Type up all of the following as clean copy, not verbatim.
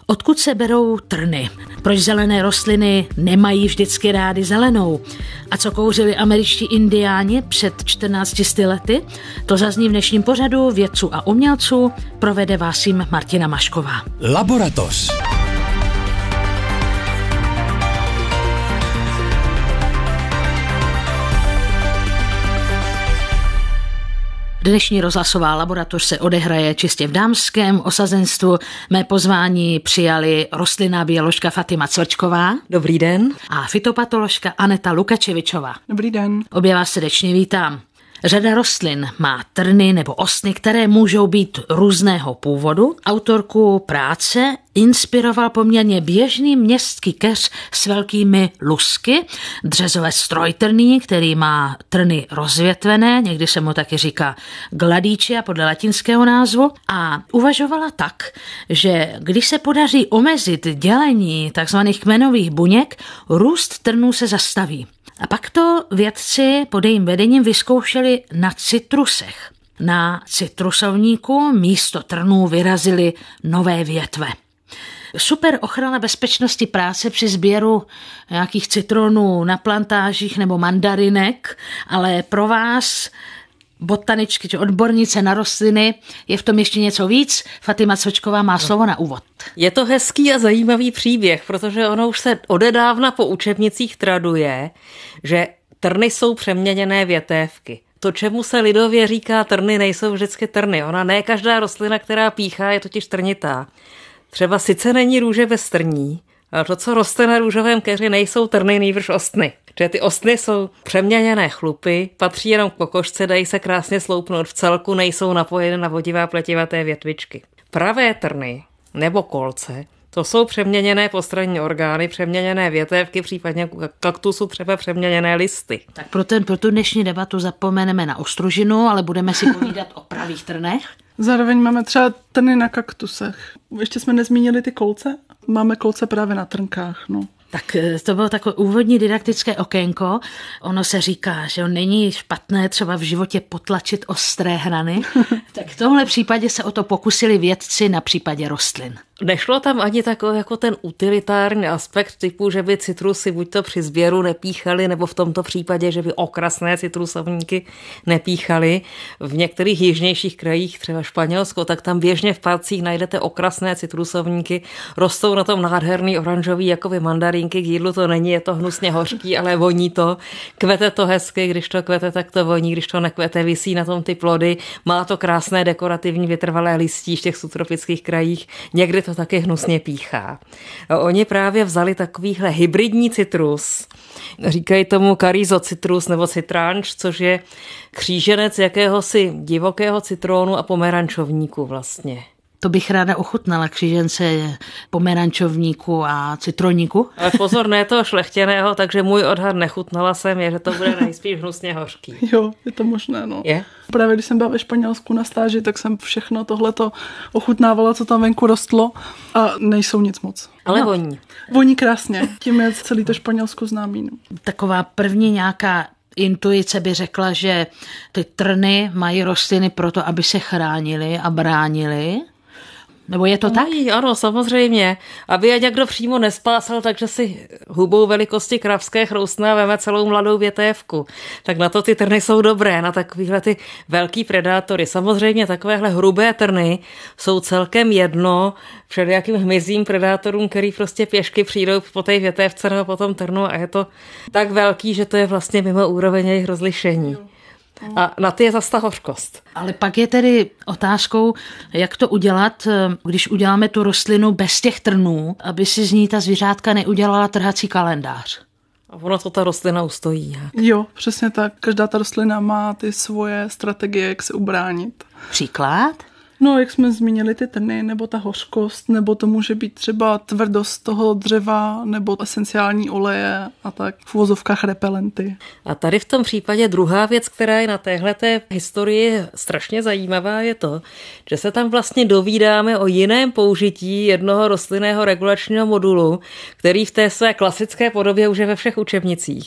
Odkud se berou trny? Proč zelené rostliny nemají vždycky rády zelenou? A co kouřili američtí indiáni před 14 lety? To zazní v dnešním pořadu Vědců a umělců. Provede vás jim Martina Mašková. Laboratoř. Dnešní rozhlasová laboratoř se odehraje čistě v dámském osazenstvu. Mé pozvání přijali rostlinná bioložka Fatima Cvrčková. Dobrý den. A fytopatoložka Aneta Lukačevičová. Dobrý den. Obě vás srdečně vítám. Řada rostlin má trny nebo osny, které můžou být různého původu. Autorku práce inspiroval poměrně běžný městský keř s velkými lusky, dřezovec trojtrnný, který má trny rozvětvené, někdy se mu taky říká gladicia podle latinského názvu, a uvažovala tak, že když se podaří omezit dělení tzv. Kmenových buněk, růst trnů se zastaví. A pak to vědci pod jejím vedením vyzkoušeli na citrusech. Na citrusovníku místo trnů vyrazily nové větve. Super ochrana bezpečnosti práce při sběru nějakých citronů na plantážích nebo mandarinek, ale pro vás, botaničky či odbornice na rostliny, je v tom ještě něco víc. Fatima Cvrčková má slovo na úvod. Je to hezký a zajímavý příběh, protože ono už se odedávna po učebnicích traduje, že trny jsou přeměněné větévky. To, čemu se lidově říká trny, nejsou vždycky trny. Ona ne každá rostlina, která píchá, je totiž trnitá. Třeba sice není růže bez trní, ale to, co roste na růžovém keři, nejsou trny, nýbrž ostny. Že ty ostny jsou přeměněné chlupy, patří jenom k kokošce, dají se krásně sloupnout v celku, nejsou napojeny na vodivá pletivaté větvičky. Pravé trny nebo kolce, to jsou přeměněné postranní orgány, přeměněné větévky, případně kaktusu třeba přeměněné listy. Tak pro tu dnešní debatu zapomeneme na ostružinu, ale budeme si povídat o pravých trnech. Zároveň máme třeba trny na kaktusech. Ještě jsme nezmínili ty kolce. Máme kolce právě na trnkách, no. Tak to bylo takové úvodní didaktické okénko. Ono se říká, že není špatné třeba v životě potlačit ostré hrany. Tak v tomhle případě se o to pokusili vědci na případě rostlin. Nešlo tam ani takový jako ten utilitární aspekt typu, že by citrusy buď to při sběru nepíchali, nebo v tomto případě, že by okrasné citrusovníky nepíchali. V některých jižnějších krajích, třeba Španělsko, tak tam běžně v parcích najdete okrasné citrusovníky. Rostou na tom nádherný oranžový jakoby mandarínky, k jídlu to není, je to hnusně hořký, ale voní to. Kvete to hezky, když to kvete, tak to voní, když to nekvete, visí na tom ty plody. Má to krásné dekorativní vytrvalé listí v těch subtropických krajích. Někdy to taky hnusně píchá. Oni právě vzali takovýhle hybridní citrus, říkají tomu Carrizo citrus nebo citranč, což je kříženec jakéhosi divokého citronu a pomerančovníku vlastně. To bych ráda ochutnala, křížence pomerančovníku a citroníku. Ale pozor, ne toho šlechtěného, takže můj odhad, nechutnala jsem, je, že to bude nejspíš hnusně hořký. Jo, je to možné, no. Je? Právě když jsem byla ve Španělsku na stáži, tak jsem všechno tohleto ochutnávala, co tam venku rostlo, a nejsou nic moc. Ale voní. Voní krásně, tím je celý to Španělsko známý. No. Taková první nějaká intuice by řekla, že ty trny mají rostliny proto, aby se chránily a bránily. Nebo je to tak? Ano, samozřejmě. Aby je někdo přímo nespásal, takže si hubou velikosti kravské chroustne a veme celou mladou větévku. Tak na to ty trny jsou dobré, na takovýhle ty velký predátory. Samozřejmě takovéhle hrubé trny jsou celkem jedno všelijakým hmyzím predátorům, který prostě pěšky přijdou po té větévce nebo po tom trnu, a je to tak velký, že to je vlastně mimo úroveň jejich rozlišení. A na ty je zas ta hořkost. Ale pak je tedy otázkou, jak to udělat, když uděláme tu rostlinu bez těch trnů, aby si z ní ta zvířátka neudělala trhací kalendář. A ono to ta rostlina ustojí. Jak? Jo, přesně tak. Každá ta rostlina má ty svoje strategie, jak se ubránit. Příklad? No, jak jsme zmínili ty trny, nebo ta hořkost, nebo to může být třeba tvrdost toho dřeva, nebo esenciální oleje a tak, v uvozovkách repelenty. A tady v tom případě druhá věc, která je na téhleté historii strašně zajímavá, je to, že se tam vlastně dovídáme o jiném použití jednoho rostlinného regulačního modulu, který v té své klasické podobě už je ve všech učebnicích.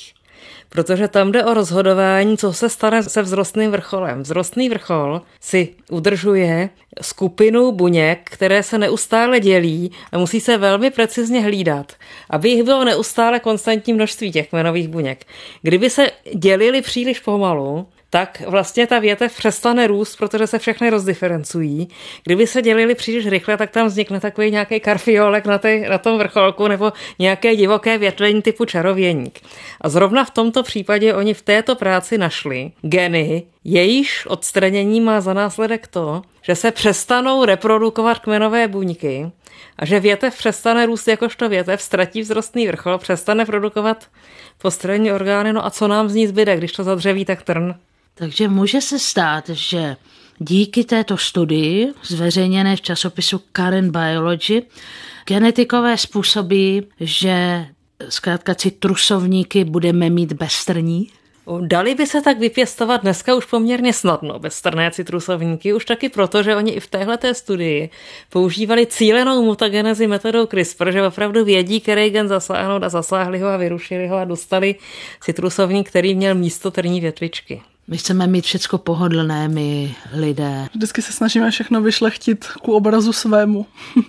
Protože tam jde o rozhodování, co se stane se vzrostným vrcholem. Vzrostný vrchol si udržuje skupinu buněk, které se neustále dělí a musí se velmi precizně hlídat, aby jich bylo neustále konstantní množství těch kmenových buněk. Kdyby se dělili příliš pomalu, tak vlastně ta větev přestane růst, protože se všechny rozdiferencují. Kdyby se dělili příliš rychle, tak tam vznikne takový nějaký karfiolek na tom vrcholku nebo nějaké divoké větvení typu čarověník. A zrovna v tomto případě oni v této práci našli geny, jejíž odstranění má za následek to, že se přestanou reprodukovat kmenové buňky a že větev přestane růst jakožto větev, ztratí vzrostný vrchol, přestane produkovat postranní orgány, no a co nám z ní zbyde, když to zadřeví, tak trn. Takže může se stát, že díky této studii, zveřejněné v časopisu Current Biology, genetikové způsobí, že zkrátka citrusovníky budeme mít beztrní? Dali by se tak vypěstovat dneska už poměrně snadno beztrné citrusovníky, už taky proto, že oni i v téhleté studii používali cílenou mutagenezi metodou CRISPR, že opravdu vědí, který gen zasáhnout a zasáhli ho a vyrušili ho a dostali citrusovník, který měl místo trní větvičky. My chceme mít všecko pohodlné, my lidé. Vždycky se snažíme všechno vyšlechtit ku obrazu svému.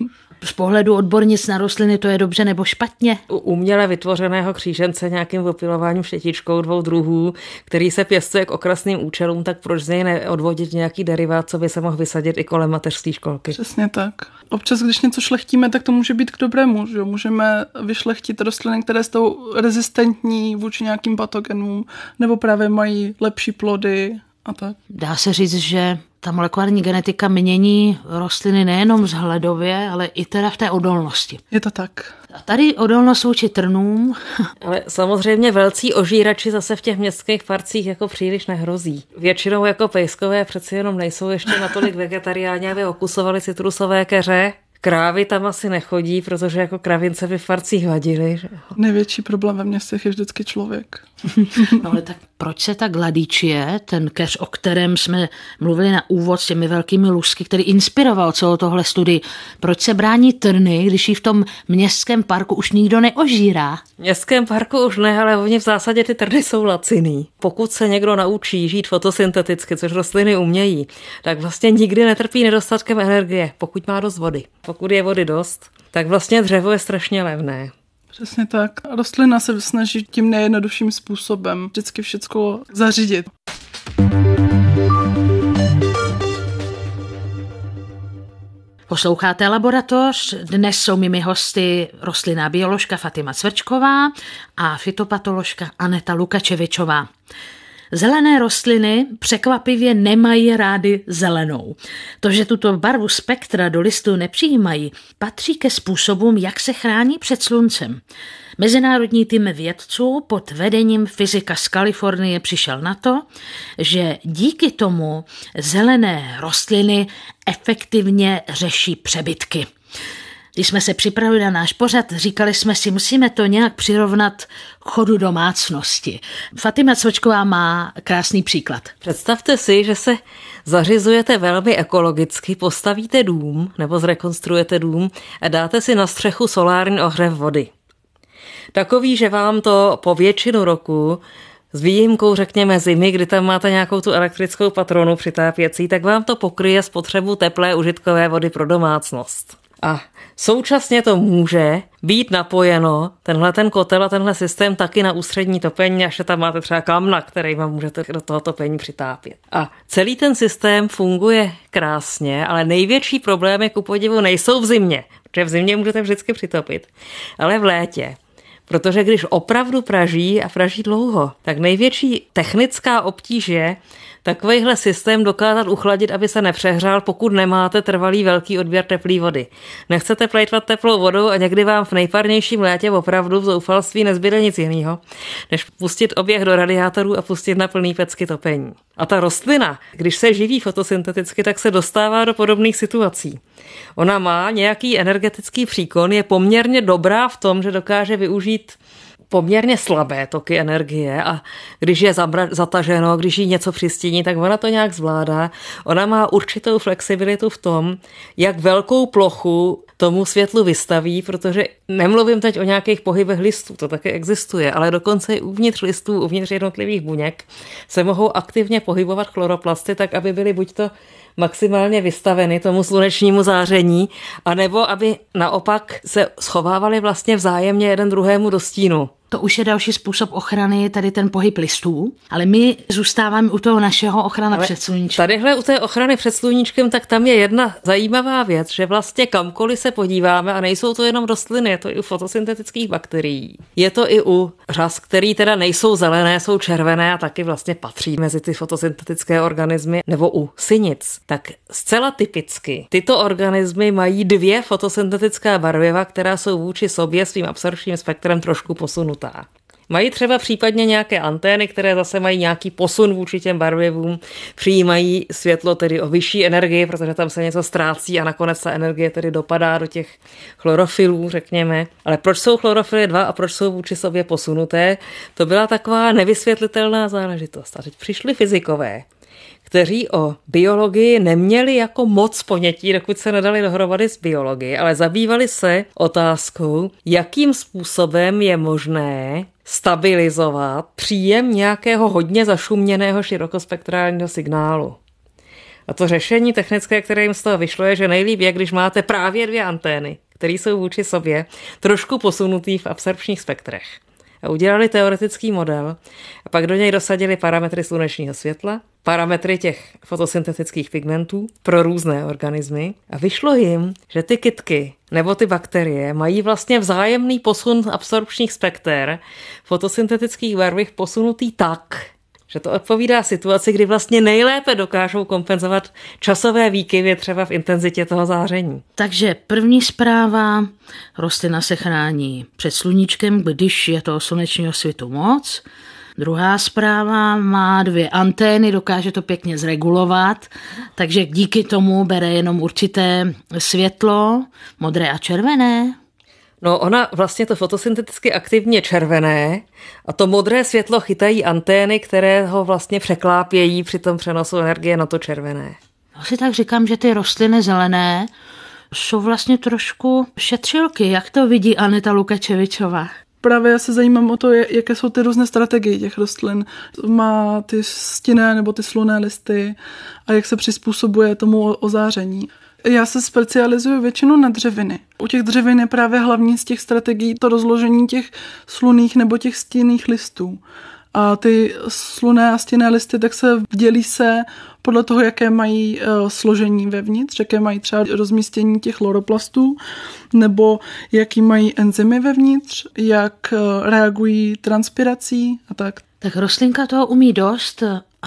Z pohledu odbornic na rostliny to je dobře nebo špatně? U uměle vytvořeného křížence nějakým opilováním štětičkou 2 druhů, který se pěstuje k okrasným účelům, tak proč z něj neodvodit nějaký derivát, co by se mohl vysadit i kolem mateřské školky? Přesně tak. Občas, když něco šlechtíme, tak to může být k dobrému. Že? Můžeme vyšlechtit rostliny, které jsou rezistentní vůči nějakým patogenům, nebo právě mají lepší plody a tak. Dá se říct, že ta molekulární genetika mění rostliny nejenom vzhledově, ale i teda v té odolnosti. Je to tak. A tady odolnost vůči trnům. Ale samozřejmě velcí ožírači zase v těch městských parcích jako příliš nehrozí. Většinou jako pejskové přeci jenom nejsou ještě natolik vegetariáni, aby okusovali citrusové keře. Krávy tam asi nechodí, protože jako kravince by v parcích vadily. Největší problém ve městech je vždycky člověk. No ale tak proč se ta gladičie, ten keř, o kterém jsme mluvili na úvod s těmi velkými lusky, který inspiroval celou tohle studii, proč se brání trny, když ji v tom městském parku už nikdo neožírá? V městském parku už ne, ale oni v zásadě ty trny jsou laciný. Pokud se někdo naučí žít fotosynteticky, což rostliny umějí, tak vlastně nikdy netrpí nedostatkem energie, pokud má dost vody. Pokud je vody dost, tak vlastně dřevo je strašně levné. Přesně tak. Rostlina se snaží tím nejjednodušším způsobem vždycky všecko zařídit. Posloucháte Laboratoř, dnes jsou mými hosty rostlinná bioložka Fatima Cvrčková a fytopatoložka Aneta Lukačevičová. Zelené rostliny překvapivě nemají rády zelenou. To, že tuto barvu spektra do listů nepřijímají, patří ke způsobům, jak se chrání před sluncem. Mezinárodní tým vědců pod vedením fyzika z Kalifornie přišel na to, že díky tomu zelené rostliny efektivně řeší přebytky. Když jsme se připravili na náš pořad, říkali jsme si, musíme to nějak přirovnat k chodu domácnosti. Fatima Cvrčková má krásný příklad. Představte si, že se zařizujete velmi ekologicky, postavíte dům nebo zrekonstruujete dům a dáte si na střechu solární ohřev vody. Takový, že vám to po většinu roku, s výjimkou řekněme zimy, kdy tam máte nějakou tu elektrickou patronu přitápěcí, tak vám to pokryje spotřebu teplé užitkové vody pro domácnost. A současně to může být napojeno, ten kotel a tenhle systém taky na ústřední topení, až tam máte třeba kamna, který vám můžete do toho topení přitápět. A celý ten systém funguje krásně, ale největší problémy ku podivu nejsou v zimě, protože v zimě můžete vždycky přitopit, ale v létě. Protože když opravdu praží a praží dlouho, tak největší technická obtíž je takovýhle systém dokázat uchladit, aby se nepřehřál, pokud nemáte trvalý velký odběr teplé vody. Nechcete plejtvat teplou vodou a někdy vám v nejparnějším létě opravdu v zoufalství nezbyde nic jiného, než pustit oběh do radiátorů a pustit na plný pecky topení. A ta rostlina, když se živí fotosynteticky, tak se dostává do podobných situací. Ona má nějaký energetický příkon, je poměrně dobrá v tom, že dokáže využít poměrně slabé toky energie a když je zataženo, když jí něco přistíní, tak ona to nějak zvládá. Ona má určitou flexibilitu v tom, jak velkou plochu tomu světlu vystaví, protože nemluvím teď o nějakých pohybech listů, to také existuje, ale dokonce i uvnitř listů, uvnitř jednotlivých buněk se mohou aktivně pohybovat chloroplasty tak, aby byly buď to maximálně vystaveny tomu slunečnímu záření, anebo aby naopak se schovávaly vlastně vzájemně jeden druhému do stínu. To už je další způsob ochrany, tady ten pohyb listů, ale my zůstáváme u toho našeho ochrana před sluníčkem. Tadyhle u té ochrany před sluníčkem, tak tam je jedna zajímavá věc, že vlastně kamkoliv se podíváme, a nejsou to jenom rostliny, je to i u fotosyntetických bakterií. Je to i u řas, který teda nejsou zelené, jsou červené a taky vlastně patří mezi ty fotosyntetické organismy, nebo u synic. Tak zcela typicky tyto organismy mají 2 fotosyntetická barviva, která jsou vůči sobě svým absorpčním spektrem trošku posunutá. Mají třeba případně nějaké antény, které zase mají nějaký posun vůči těm barvivům, přijímají světlo tedy o vyšší energii, protože tam se něco ztrácí a nakonec ta energie tedy dopadá do těch chlorofilů, řekněme. Ale proč jsou chlorofily 2 a proč jsou vůči sobě posunuté, to byla taková nevysvětlitelná záležitost. A teď přišli fyzikové, kteří o biologii neměli jako moc ponětí, dokud se nedali dohromady s biologií, ale zabývali se otázkou, jakým způsobem je možné stabilizovat příjem nějakého hodně zašuměného širokospektrálního signálu. A to řešení technické, které jim z toho vyšlo, je, že nejlíp je, když máte právě 2 antény, které jsou vůči sobě trošku posunutý v absorpčních spektrech. A udělali teoretický model a pak do něj dosadili parametry slunečního světla, parametry těch fotosyntetických pigmentů pro různé organismy a vyšlo jim, že ty kytky nebo ty bakterie mají vlastně vzájemný posun absorpčních spekter fotosyntetických barviv posunutý tak, že to odpovídá situaci, kdy vlastně nejlépe dokážou kompenzovat časové výkyvy třeba v intenzitě toho záření. Takže první zpráva, rostlina se chrání před sluníčkem, když je toho slunečního svitu moc. Druhá zpráva, má 2 antény, dokáže to pěkně zregulovat, takže díky tomu bere jenom určité světlo, modré a červené. No ona vlastně to fotosynteticky aktivně červené a to modré světlo chytají antény, které ho vlastně překlápějí při tom přenosu energie na to červené. Já si tak říkám, že ty rostliny zelené jsou vlastně trošku šetřilky. Jak to vidí Aneta Lukačevičová? Právě já se zajímám o to, jaké jsou ty různé strategie těch rostlin. Má ty stinné nebo ty slunné listy a jak se přizpůsobuje tomu ozáření. Já se specializuju většinou na dřeviny. U těch dřevin je právě hlavní z těch strategií to rozložení těch slunných nebo těch stinných listů. A ty slunné a stinné listy tak se dělí se podle toho, jaké mají složení vevnitř, jaké mají třeba rozmístění těch chloroplastů, nebo jaký mají enzymy vevnitř, jak reagují transpirací a tak. Tak rostlinka toho umí dost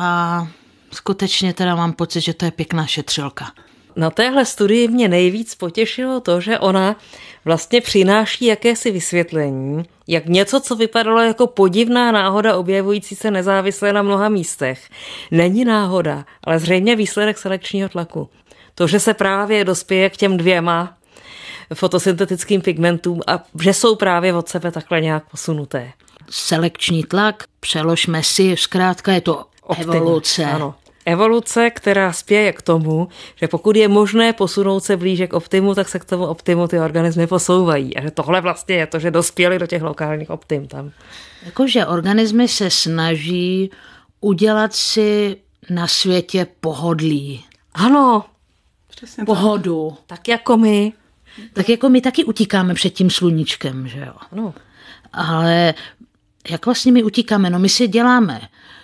a skutečně teda mám pocit, že to je pěkná šetřilka. Na téhle studii mě nejvíc potěšilo to, že ona vlastně přináší jakési vysvětlení, jak něco, co vypadalo jako podivná náhoda objevující se nezávisle na mnoha místech, není náhoda, ale zřejmě výsledek selekčního tlaku. To, že se právě dospěje k těm 2 fotosyntetickým pigmentům a že jsou právě od sebe takhle nějak posunuté. Selekční tlak, přeložme si, zkrátka je to evoluce. Ano. Evoluce, která spěje k tomu, že pokud je možné posunout se blíže k optimu, tak se k tomu optimu ty organismy posouvají. A že tohle vlastně je to, že dospěli do těch lokálních optim tam. Jakože organismy se snaží udělat si na světě pohodlí. Ano. Přesně pohodu. Tak jako my. Tak jako my taky utíkáme před tím sluníčkem, že jo? Ano. Ale jak vlastně my utíkáme? No my si děláme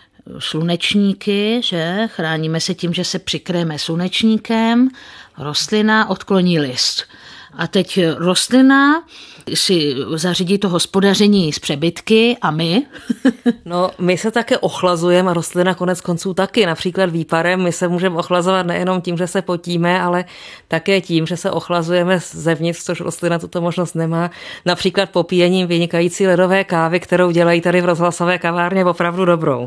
slunečníky, že chráníme se tím, že se přikryjeme slunečníkem, rostlina odkloní list. A teď rostlina si zařídí to hospodaření z přebytky a my? No, my se také ochlazujeme a rostlina konec konců taky. Například výparem my se můžeme ochlazovat nejenom tím, že se potíme, ale také tím, že se ochlazujeme zevnitř, což rostlina tuto možnost nemá. Například popíjením vynikající ledové kávy, kterou dělají tady v rozhlasové kavárně opravdu dobrou.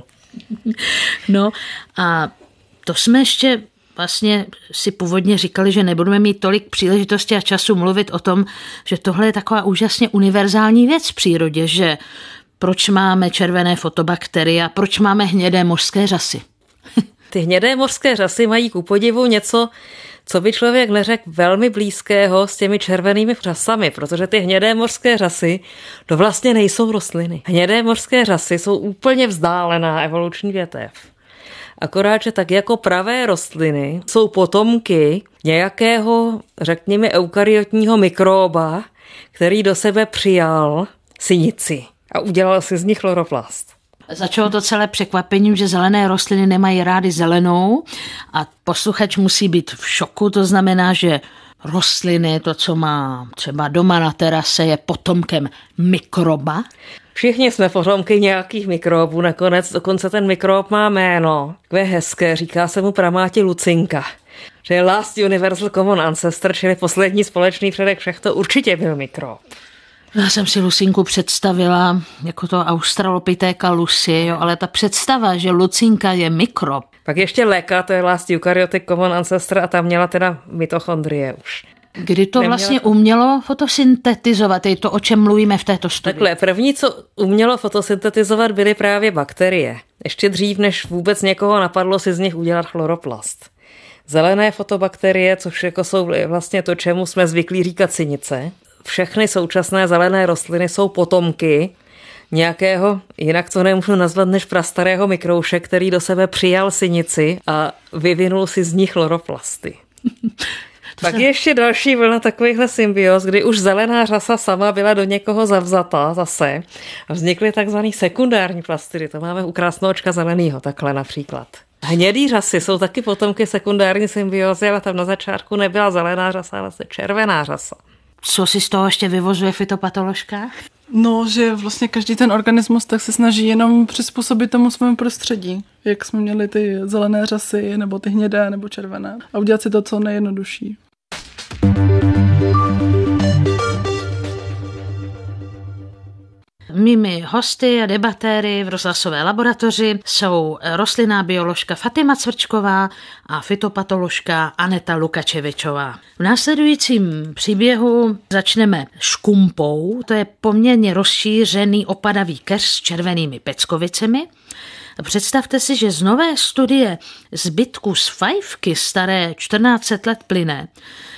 No a to jsme ještě vlastně si původně říkali, že nebudeme mít tolik příležitosti a času mluvit o tom, že tohle je taková úžasně univerzální věc v přírodě, že proč máme červené fotobakterie a proč máme hnědé mořské řasy. Ty hnědé mořské řasy mají ku podivu něco, co by člověk neřekl velmi blízkého s těmi červenými řasami, protože ty hnědé mořské řasy to vlastně nejsou rostliny. Hnědé mořské řasy jsou úplně vzdálená evoluční větev. Akorát, že tak jako pravé rostliny jsou potomky nějakého, řekněme, eukaryotního mikroba, který do sebe přijal sinici a udělal si z nich chloroplast. Začalo to celé překvapením, že zelené rostliny nemají rády zelenou a posluchač musí být v šoku, to znamená, že rostliny, to, co má třeba doma na terase, je potomkem mikroba. Všichni jsme potomky nějakých mikrobů, nakonec dokonce ten mikrob má jméno. Takové hezké, říká se mu pramáti Lucinka. Že je last universal common ancestor, čili poslední společný předek všech, to určitě byl mikrob. Já jsem si Lucinku představila jako to australopitéka Lucy, jo, ale ta představa, že Lucinka je mikrob. Pak ještě Leka, to je last eukaryotic common ancestor a tam měla teda mitochondrie už. Kdy to vlastně umělo fotosyntetizovat, je to, o čem mluvíme v této studii? Takhle, první, co umělo fotosyntetizovat, byly právě bakterie. Ještě dřív, než vůbec někoho napadlo si z nich udělat chloroplast. Zelené fotobakterie, což jako jsou vlastně to, čemu jsme zvyklí říkat sinice. Všechny současné zelené rostliny jsou potomky nějakého, jinak to nemůžu nazvat než prastarého mikrouše, který do sebe přijal sinici a vyvinul si z nich chloroplasty. Pak je ještě další vlna takovýchhle symbióz, kdy už zelená řasa sama byla do někoho zavzata zase a vznikly takzvaný sekundární plastidy. To máme u krásnoočka zelenýho, takhle například. Hnědý řasy jsou taky potomky sekundární symbiózy, ale tam na začátku nebyla zelená řasa, ale červená řasa. Co si z toho ještě vyvozuje fytopatoložka? No, že vlastně každý ten organismus tak se snaží jenom přizpůsobit tomu svému prostředí. Jak jsme měli ty zelené řasy, nebo ty hnědé, nebo červené. A udělat si to co nejjednodušší. Mými hosty a debatéry v rozhlasové laboratoři jsou rostlinná bioložka Fatima Cvrčková a fytopatoložka Aneta Lukačevičová. V následujícím příběhu začneme škumpou, to je poměrně rozšířený opadavý keř s červenými peckovicemi. Představte si, že z nové studie zbytku z fajfky staré 1400 let plyne,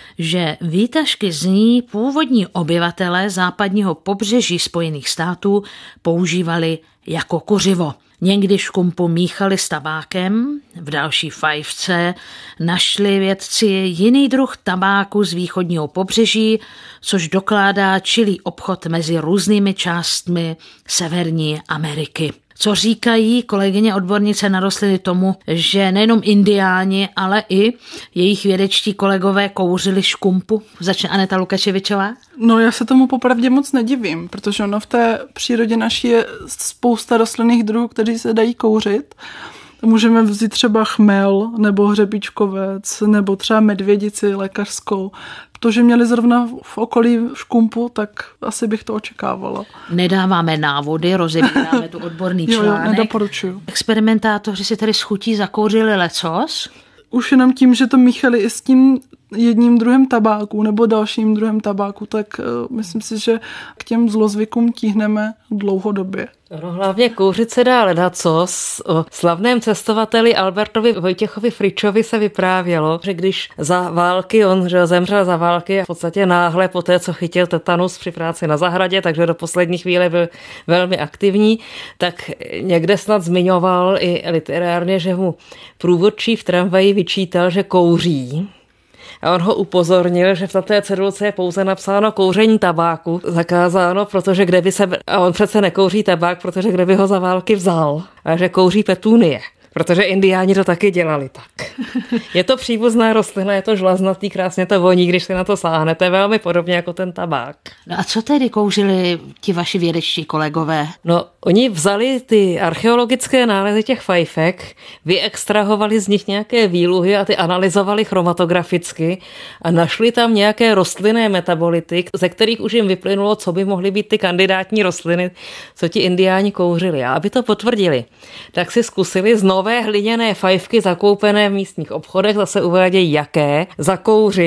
že výtažky z ní původní obyvatelé západního pobřeží Spojených států používali jako kuřivo. Někdy škumpu míchali s tabákem, v další fajfce našli vědci jiný druh tabáku z východního pobřeží, což dokládá čilý obchod mezi různými částmi Severní Ameriky. Co říkají kolegyně odbornice na rostliny tomu, že nejenom indiáni, ale i jejich vědečtí kolegové kouřili škumpu? Začne Aneta Lukačevičová. No, já se tomu popravdě moc nedivím, protože ono v té přírodě naší je spousta rostlinných druhů, kteří se dají kouřit. Můžeme vzít třeba chmel, nebo hřebíčkovec, nebo třeba medvědici lékařskou. To, že měli zrovna v okolí škumpu, tak asi bych to očekávala. Nedáváme návody, rozebíráme tu odborný článek. Jo, nedoporučuju. Experimentátoři si tady s chutí zakouřili lecos. Už jenom tím, že to míchali i s tím jedním druhem tabáku nebo dalším druhem tabáku, tak myslím si, že k těm zlozvykům tíhneme dlouhodobě. No, hlavně kouřit se dá ledacos. O slavném cestovateli Albertovi Vojtěchovi Fričovi se vyprávělo, že když za války, on že zemřel za války a v podstatě náhle po té, co chytil tetanus při práci na zahradě, takže do poslední chvíle byl velmi aktivní, tak někde snad zmiňoval i literárně, že mu průvodčí v tramvaji vyčítal, že kouří. A on ho upozornil, že v té cedulce je pouze napsáno kouření tabáku zakázáno, protože kde by se... A on přece nekouří tabák, protože kde by ho za války vzal. A že kouří petunie. Protože indiáni to taky dělali tak. Je to příbuzná rostlina, je to žlaznatý, krásně to voní, když si na to sáhnete, velmi podobně jako ten tabák. No a co tedy kouřili ti vaši vědečtí kolegové? No, oni vzali ty archeologické nálezy těch fajfek, vyextrahovali z nich nějaké výluhy a ty analyzovali chromatograficky a našli tam nějaké rostlinné metabolity, ze kterých už jim vyplynulo, co by mohly být ty kandidátní rostliny, co ti indiáni kouřili. A aby to potvrdili, tak si zkusili z nové hliněné fajfky zakoupené v místních obchodech, zase uvádějí jaké, zakouřit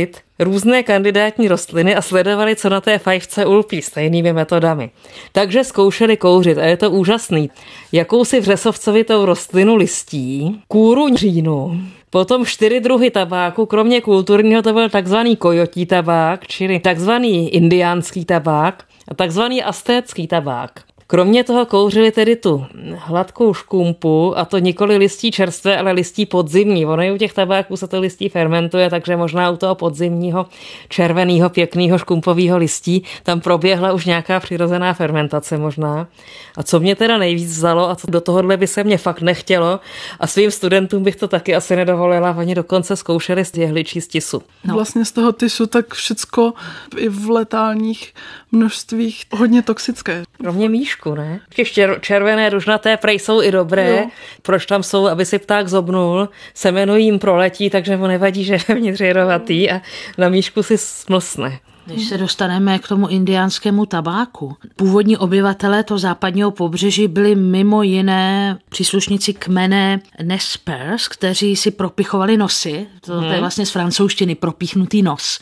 různé kandidátní rostliny a sledovali, co na té fajfce ulpí stejnými metodami. Takže zkoušeli kouřit a je to úžasný. Jakousi vřesovcovitou rostlinu listí, kůru říjnu, potom 4 druhy tabáku, kromě kulturního to byl takzvaný kojotí tabák, čili takzvaný indiánský tabák a takzvaný aztécký tabák. Kromě toho kouřili tedy tu hladkou škumpu, a to nikoli listí čerstvé, ale listí podzimní. Ono i u těch tabáků se to listí fermentuje, takže možná u toho podzimního červeného pěkného škumpového listí tam proběhla už nějaká přirozená fermentace možná. A co mě teda nejvíc vzalo, a do tohohle by se mě fakt nechtělo, a svým studentům bych to taky asi nedovolila, oni dokonce zkoušeli z jehličí z tisu. No. Vlastně z toho tisu tak všecko i v letálních množstvích hodně toxické. Kromě míšku, ne? Červené ružnaté prej jsou i dobré. Jo. Proč tam jsou, aby si pták zobnul, semeno jim proletí, takže mu nevadí, že je vevnitř jedovatý a na míšku si smlsne. Když se dostaneme k tomu indiánskému tabáku, původní obyvatelé toho západního pobřeží byli mimo jiné příslušníci kmene Nez Perce, kteří si propichovali nosy, to je vlastně z francouzštiny propíchnutý nos.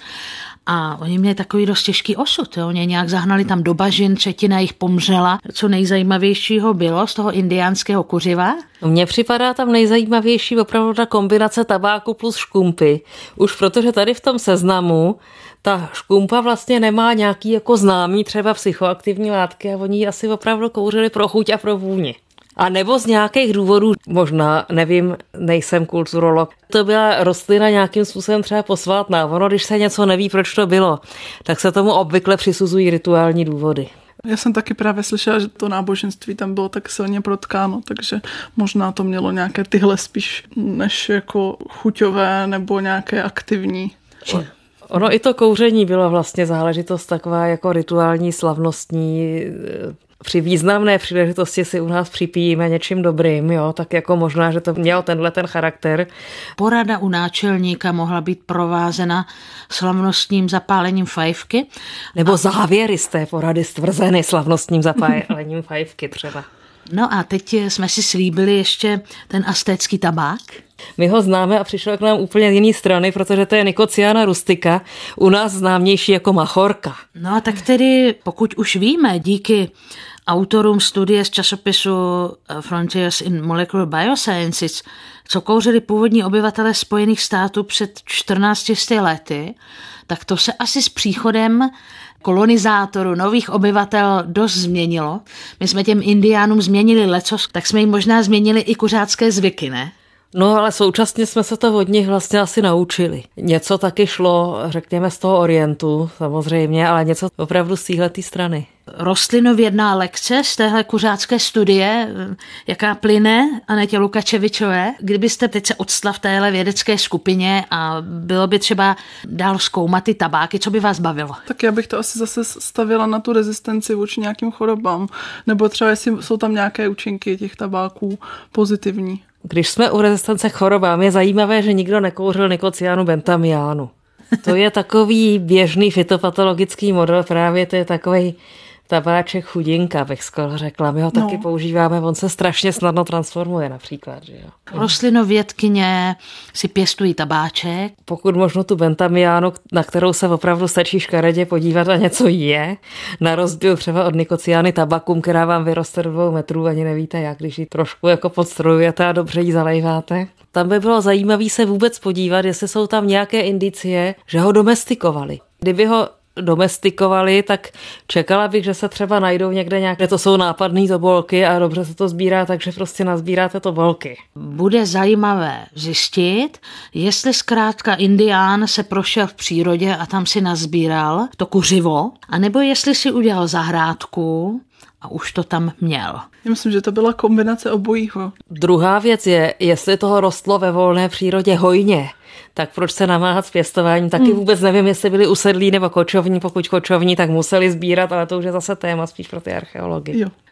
A oni měli takový dost těžký osud. Jo. Oni nějak zahnali tam do bažin, 1/3 jich pomřela. Co nejzajímavějšího bylo z toho indiánského kuřiva? Mně připadá tam nejzajímavější opravdu ta kombinace tabáku plus škumpy. Už protože tady v tom seznamu ta škumpa vlastně nemá nějaký jako známý třeba psychoaktivní látky a oni ji asi opravdu kouřili pro chuť a pro vůni. A nebo z nějakých důvodů, možná, nevím, nejsem kulturolog, to byla rostlina nějakým způsobem třeba posvátná. Ono, když se něco neví, proč to bylo, tak se tomu obvykle přisuzují rituální důvody. Já jsem taky právě slyšela, že to náboženství tam bylo tak silně protkáno, takže možná to mělo nějaké tyhle spíš než jako chuťové nebo nějaké aktivní. Ono i to kouření bylo vlastně záležitost taková jako rituální, slavnostní. Při významné příležitosti si u nás připijíme něčím dobrým, jo, tak jako možná, že to mělo ten charakter. Porada u náčelníka mohla být provázena slavnostním zapálením fajfky. Nebo závěry z té porady stvrzeny slavnostním zapálením fajfky třeba. No a teď jsme si slíbili ještě ten aztécký tabák. My ho známe a přišel k nám úplně z jiné strany, protože to je Nicotiana rustica, u nás známější jako machorka. No a tak tedy, pokud už víme, díky autorům studie z časopisu Frontiers in Molecular Biosciences, co kouřili původní obyvatelé Spojených států před 14 lety, tak to se asi s příchodem kolonizátorů, nových obyvatel dost změnilo. My jsme těm indiánům změnili lecos, tak jsme jim možná změnili i kuřácké zvyky, ne? No ale současně jsme se to od nich vlastně asi naučili. Něco taky šlo, řekněme, z toho orientu samozřejmě, ale něco opravdu z téhletý strany. Rostlinovědná lekce z téhle kuřácké studie, jaká plyne Anetě Lukačevičové. Kdybyste teď se odstla v téhle vědecké skupině a bylo by třeba dál zkoumat ty tabáky, co by vás bavilo? Tak já bych to asi zase stavila na tu rezistenci vůči nějakým chorobám, nebo třeba jestli jsou tam nějaké účinky těch tabáků pozitivní. Když jsme u rezistence k chorobám, je zajímavé, že nikdo nekouřil Nicotianu bentamianu. To je takový běžný fytopatologický model, právě to je takovej tabáček chudinka, bych skoro řekla. My ho taky používáme, on se strašně snadno transformuje například. Že jo? Rostlinovědkyně si pěstují tabáček. Pokud možno tu bentamiánu, na kterou se opravdu stačí škaredě podívat a něco je, na rozdíl třeba od Nicotiany tabakum, která vám vyroste do 2 metrů, ani nevíte jak, když ji trošku jako podstrojujete a dobře ji zalejváte. Tam by bylo zajímavé se vůbec podívat, jestli jsou tam nějaké indicie, že ho domestikovali. Kdyby ho domestikovali, tak čekala bych, že se třeba najdou někde nějaké, to jsou nápadné tobolky a dobře se to sbírá, takže prostě nazbíráte tobolky. Bude zajímavé zjistit, jestli zkrátka indián se prošel v přírodě a tam si nazbíral to kuřivo, anebo jestli si udělal zahrádku a už to tam měl. Já myslím, že to byla kombinace obojího. Druhá věc je, jestli toho rostlo ve volné přírodě hojně, tak proč se namáhat s pěstováním? Taky vůbec nevím, jestli byli usedlí nebo kočovní. Pokud kočovní, tak museli sbírat, ale to už je zase téma spíš pro ty archeology. Jo.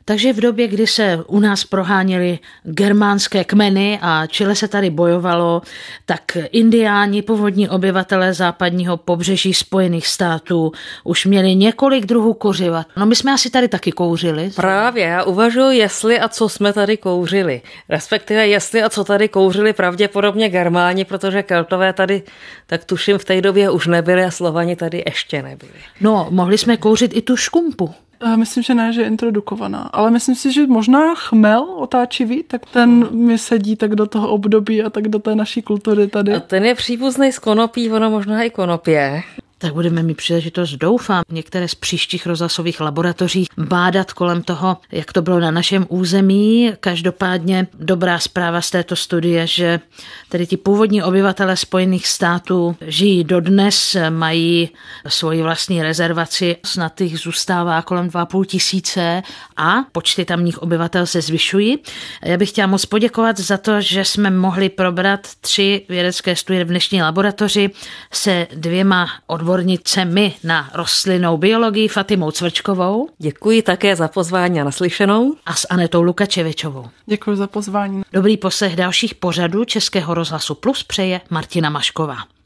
Takže v době, kdy se u nás proháněly germánské kmeny a Chile se tady bojovalo, tak indiáni, původní obyvatelé západního pobřeží Spojených států, už měli několik druhů kouřiva. No my jsme asi tady taky kouřili. Právě, já uvažuji, jestli a co jsme tady kouřili. Respektive jestli a co tady kouřili pravděpodobně Germáni, protože Keltové tady, tak tuším, v té době už nebyli a Slovani tady ještě nebyli. No, mohli jsme kouřit i tu škumpu. Myslím, že ne, že je introdukovaná, ale myslím si, že možná chmel otáčivý, tak ten mi sedí tak do toho období a tak do té naší kultury tady. A ten je příbuzný z konopí, ono možná i konopě. Tak budeme mít příležitost, doufám, některé z příštích rozhlasových laboratoří bádat kolem toho, jak to bylo na našem území. Každopádně dobrá zpráva z této studie, že tedy ti původní obyvatelé Spojených států žijí dodnes, mají svoji vlastní rezervaci, snad jich zůstává kolem 2,5 tisíce a počty tamních obyvatel se zvyšují. Já bych chtěla moc poděkovat za to, že jsme mohli probrat 3 vědecké studie v dnešní laboratoři se 2 odbornicemi na rostlinnou biologii, Fatimou Cvrčkovou. Děkuji také za pozvání a naslyšenou. A s Anetou Lukačevičovou. Děkuji za pozvání. Dobrý poslech dalších pořadů Českého rozhlasu Plus přeje Martina Mašková.